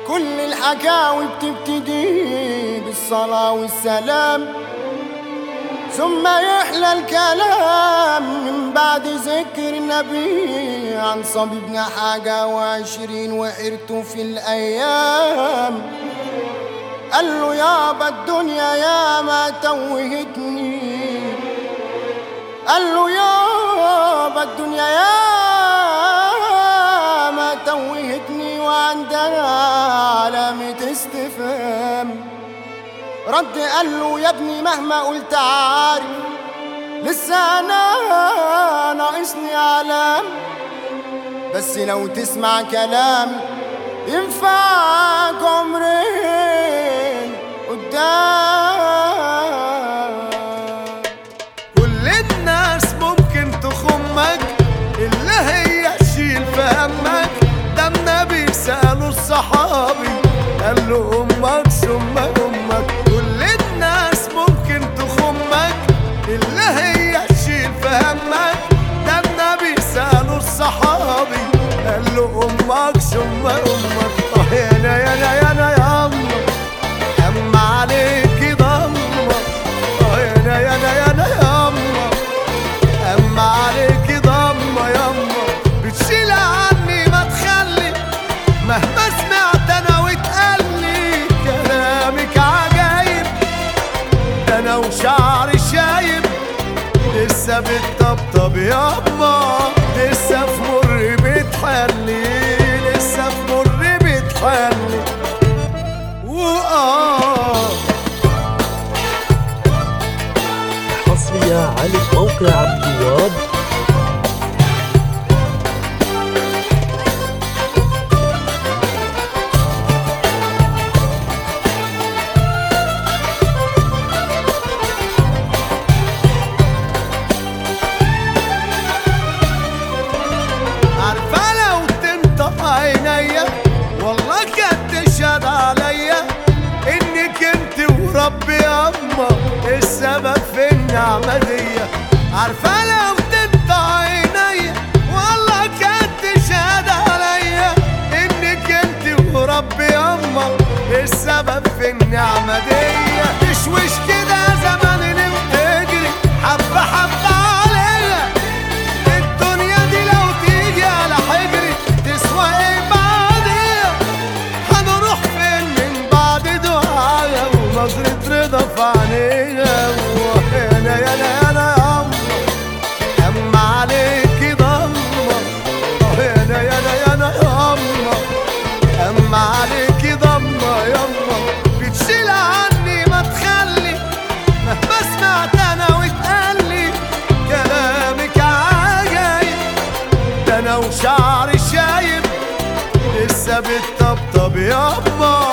كل الحكاوي بتبتدي بالصلاة والسلام، ثم يحلى الكلام من بعد ذكر النبي عن صبي ابن حاجة وعشرين وقرته في الأيام. قال له يابا الدنيا يا ما توهتني، قال له يابا الدنيا يا ما توهتني وعندنا علامة استفهام. رد قال له يا ابني مهما قلت عارف لسه انا ناقصني علام، بس لو تسمع كلامي ينفعك عمرين قدام. كل الناس ممكن تخمك إلا هي تشيل في همك، ده النبي سأله الصحابي قال له أمك ثم أمك. كل الناس ممكن تخمك إلا هي تشيل في همك، ده النبي سأله الصحابي قال له أمك ثم أمك. يانا يانا يانا ياما ياما عليكي ضمك، يانا يانا يانا ياما ياما عليكي ضمة ياما. بتشيل عني ما تخلي مهما سمعت انا وتقلي كلامك عجايب، ده انا وشعري شايب لسه بتطبطب ياما، لسه في مر بتحلي، لسه في مر بتحلي. حصرية على موقع عبد الوهاب. عارفة لو تنطق عينيا والله كانت تشهد عليا انك انت وربي ياما السبب في النعمة دي. عارفة لو تنطق عينيا والله كانت تشهد عليا انك انت وربي ياما السبب في النعمة دي. تشوش كده زمان اللي بتجري حبة حبة عليا، الدنيا دي لو تيجي على حجري تسوى ايه بعديها؟ هنروح فين من بعد دعايا ونظرة رضا في عينيها. يانا يانا يانا ياما ياما عليكي ضمة، يانا يانا يانا ياما ياما عليكي ضمة ياما. بتشيل عني ما تخلي مهما سمعت انا وتقلي كلامك عجايب، ده انا وشعري شايب لسه بتطبطب ياما،